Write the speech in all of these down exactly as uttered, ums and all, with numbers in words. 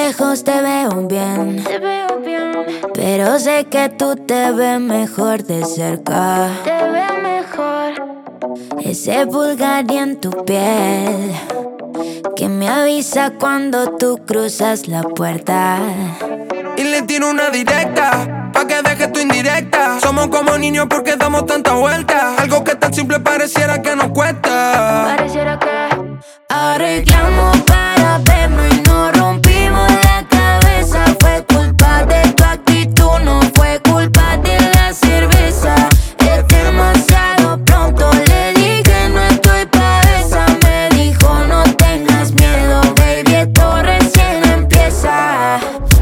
lejos te veo bien, Te veo bien, pero sé que tú te ves mejor de cerca. te veo mejor. Ese Bulgari en tu piel que me avisa cuando tú cruzas la puerta. Y le tiro una directa, pa' que deje tu indirecta. Somos como niños porque damos tanta vuelta. Algo que tan simple pareciera que nos cuesta. Pareciera que Arreglamos para vernos y nos rompimos la cabeza. Fue culpa de tu actitud, no fue culpa de la cerveza. Es demasiado pronto, le dije no estoy pa' esa. Me dijo no tengas miedo, baby, esto recién empieza.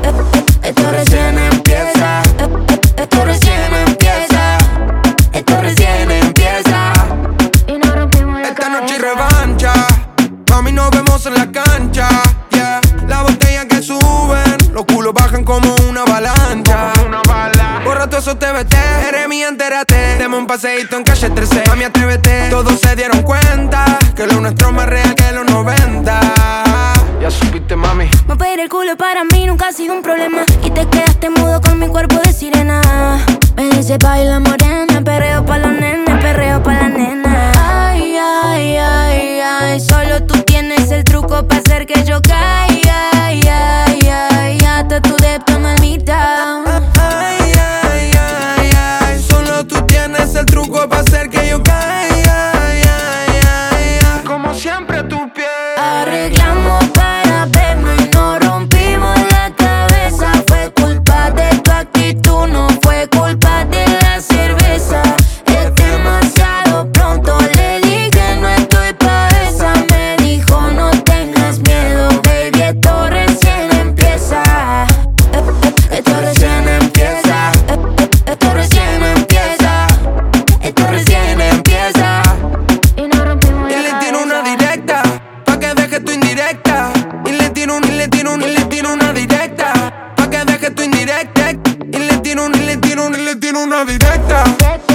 Esto recién empieza. Esto recién empieza. Esto recién empieza. y nos rompimos la Esta noche hay cabeza. revancha, mami, nos vemos en la cancha, yeah. La botella que suben, los culos bajan como una avalancha. Borra todo eso T V T, eres mía, entérate. Demos un paseíto en calle trece, mami, atrévete. Todos se dieron cuenta que lo nuestro es más real que los noventa. Ya supiste, mami. Mover el culo para mí nunca ha sido un problema. Y te quedaste mudo con mi cuerpo de sirena. Me dice baila morena, perreo pa' los nenes, perreo pa' la nena. Ay, ay, ay, ay, solo tú tienes el truco pa' hacer que yo caiga. Ay, ay, ay, hasta tu depto, mamita. Ay, ay, ay, ay, solo tú tienes el truco para hacer que yo caiga. Ay, ay, ay, ay, como siempre a tu piel. Arreglamos para vernos y nos rompimos la cabeza. Fue culpa de tu actitud, no fue culpa de la cerveza. Es demasiado pronto, le dije no estoy pa' esa. Me dijo no tengas miedo, baby, esto recién empieza. Esto recién empieza. Esto recién empieza. Esto recién empieza. y nos rompimos Y la le cabeza. tiro una directa, pa' que deje tu indirecta. Y le tiro un, y le tiro un, y le tiro una directa, pa' que deje tu indirecta. Y le tiro un, y le tiro un, y le tiro una directa.